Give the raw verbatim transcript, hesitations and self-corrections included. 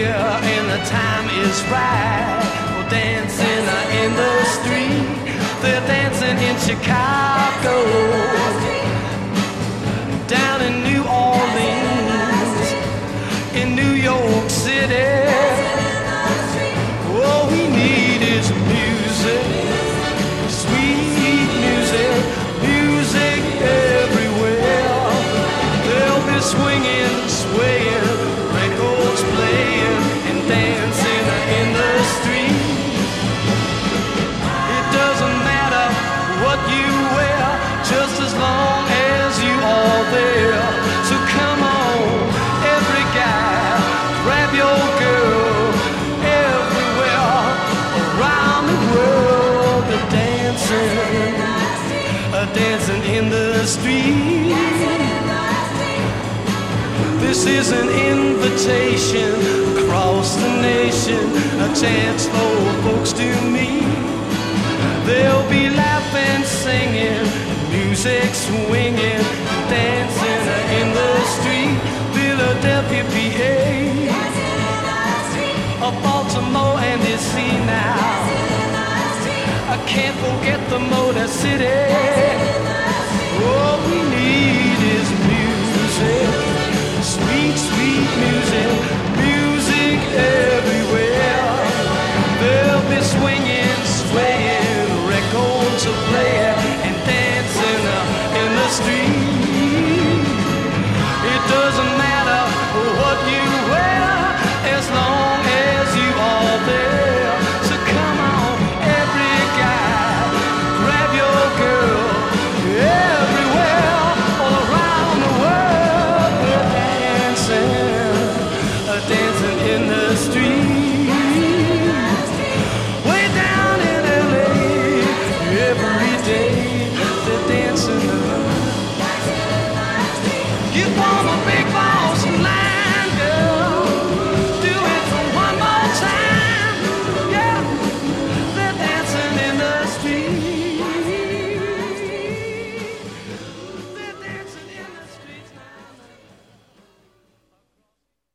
anywhere and the time is right for dancing in the street. They're dancing in Chicago, down in New Orleans, in New York City. All we need is music, sweet music, music everywhere. They'll be swinging, swaying, records playing, and dancing in the street. It doesn't matter what you wear, just as long as you are there. So come on, every guy, grab your girl. Everywhere around the world, they're dancing, uh, dancing in the street. This is an invitation across the nation, a chance for folks to meet. They'll be laughing, singing, music swinging, dancing in the street. Philadelphia, P A, of Baltimore and D C now. I can't forget the Motor City. All we need is music, sweet, sweet